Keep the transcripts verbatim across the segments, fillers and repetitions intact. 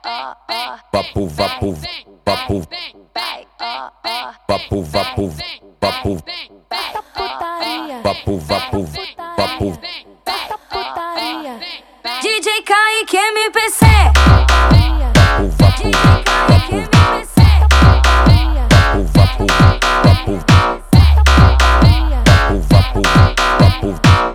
Vapo, vapo, vapo, vapo, vapo, vapo, vapo, vapo, vapo. D J Kaique M P C. Vapo, vapo, vapo, vapo, vapo, vapo, vapo,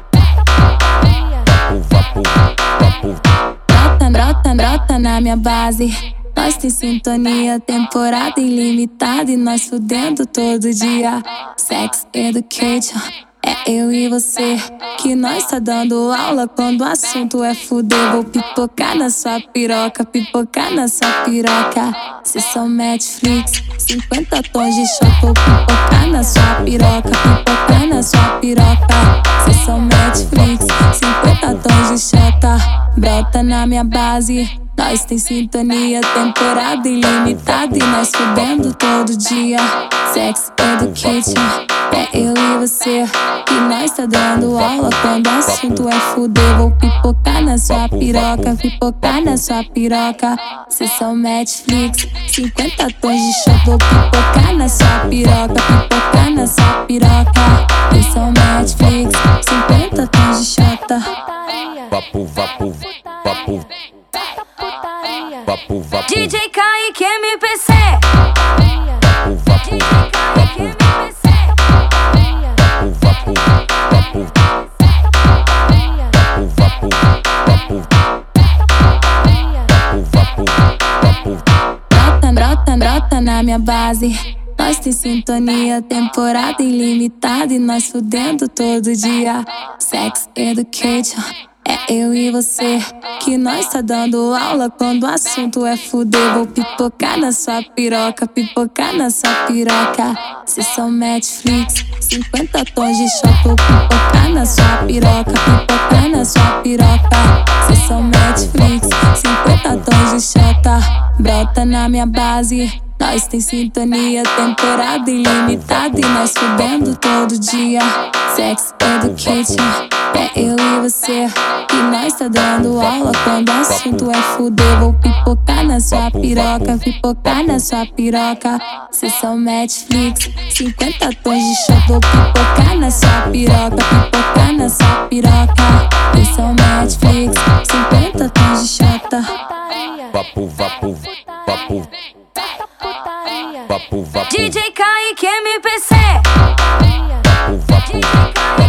vapo, vapo. Brota, brota, brota na minha base. Nós tem sintonia, temporada ilimitada e nós fudendo todo dia. Sex Education, é eu e você que nós tá dando aula quando o assunto é fuder. Vou pipocar na sua piroca, pipocar na sua piroca. Sessão Netflix, cinquenta tons de shot. Vou pipocar na sua piroca, pipocar na sua piroca. Sessão Netflix, cinquenta tons de shot. Brota na minha base. Nós tem sintonia, temporada ilimitada e nós fudendo todo dia. Sex Education, é eu e você que nós tá dando aula quando o assunto é fuder. Vou pipocar na sua piroca, pipocar na sua piroca. Sessão Netflix, cinquenta tons de shot. Vou pipocar na sua piroca, pipocar na sua piroca. Sessão Netflix, cinquenta tons de shot. Vapo, vapo, vapo, vapo, vapo. D J Kaique M P C. Vapo, vapo, vapo, vapo, vapo, vapo, vapo, vapo, vapo. Brota, brota, brota na minha base. Nós tem sintonia, temporada ilimitada e nós fudendo todo dia. Sex Education, é eu e você que nós tá dando aula quando o assunto é fuder. Vou pipocar na sua piroca, pipocar na sua piroca. Sessão Netflix, cinquenta tons de shot. Vou pipocar na sua piroca, pipocar na sua piroca. Sessão Netflix, cinquenta tons de shot. Brota na minha base. Nós tem sintonia, temporada ilimitada e nós fudendo todo dia. Sex Education, é eu e você que nós tá dando aula quando o assunto é fuder. Vou pipocar na sua piroca, pipocar na sua piroca. Sessão Netflix, cinquenta tons de shot. Vou pipocar na sua piroca, pipocar na sua piroca. Sessão Netflix, cinquenta tons de shot. Vapo, vapo, vapo, vapo, vapo. D J Kaique M P C. Vapo, vapo,